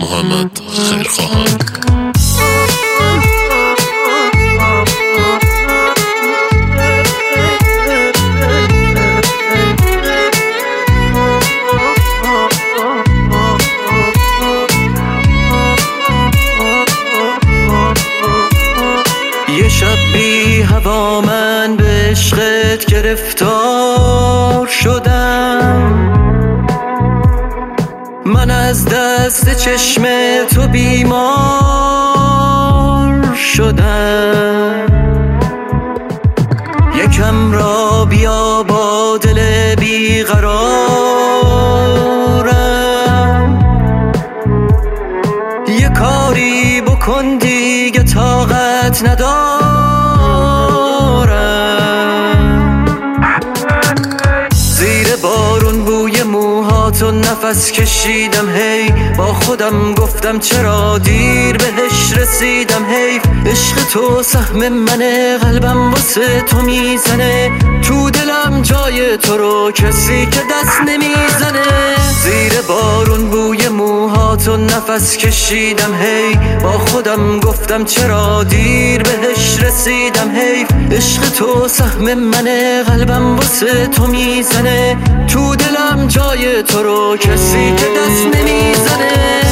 محمد خیرخواهان. یه شب بی هوا من به عشقت گرفتار شدم، من از دست چشم تو بیمار شدم. یکم را بیا با دل بیقرارم، یه کاری بکن دیگه طاقت ندارم. زیر بارون بوی موهاتو نفس کشیدم، هی با خودم گفتم چرا دیر بهش رسیدم. حیف عشق تو سهم منه، قلبم واسه تو میزنه، تو دلم جای تو رو کسی که دست نمیزنه. زیر بارون بوی موهاتو نفس کشیدم، هی با خودم گفتم چرا دیر بهش رسیدم. حیف عشق تو سهم منه، قلبم واسه تو میزنه، تو دلم جای تو رو کسی که دست نمیزنه.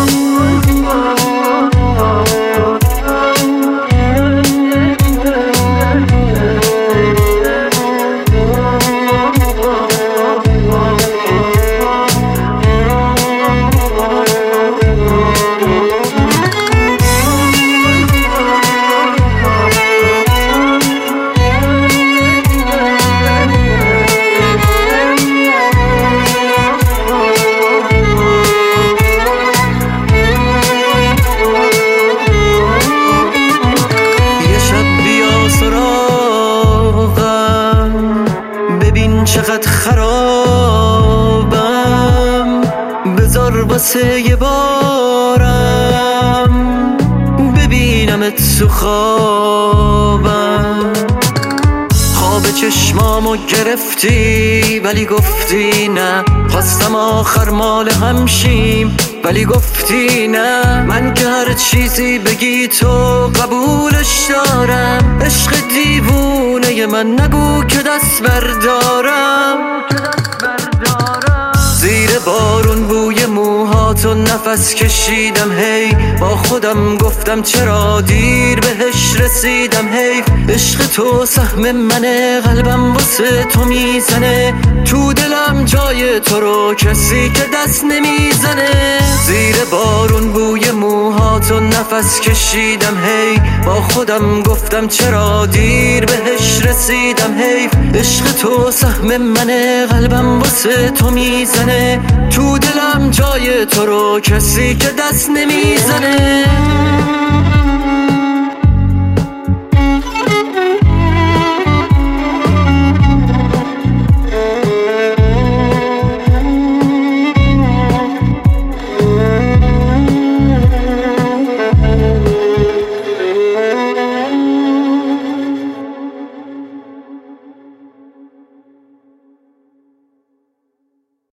چقدر خرابم، بذار واسه یه بارم ببینمت تو خوابم. خواب چشمامو گرفتی ولی گفتی نه، خواستم آخر مال همشیم ولی گفتی نه. من که هر چیزی بگی تو قبولش دارم، عشق دیوونه من نگو که دست بردارم. زیر بارون بوی موهاتو نفس کشیدم، هی با خودم گفتم چرا دیر بهش رسیدم. حیف عشق تو سهم منه، قلبم واسه تو میزنه، تو دلم جای تو رو کسی که دست نمیزنه. زیر بارون بوی موهاتو نفس کشیدم، هی با خودم گفتم چرا دیر بهش رسیدم. حیف عشق تو سهم منه، قلبم واسه تو میزنه، تو دلم جای تو رو کسی که دست نمیزنه.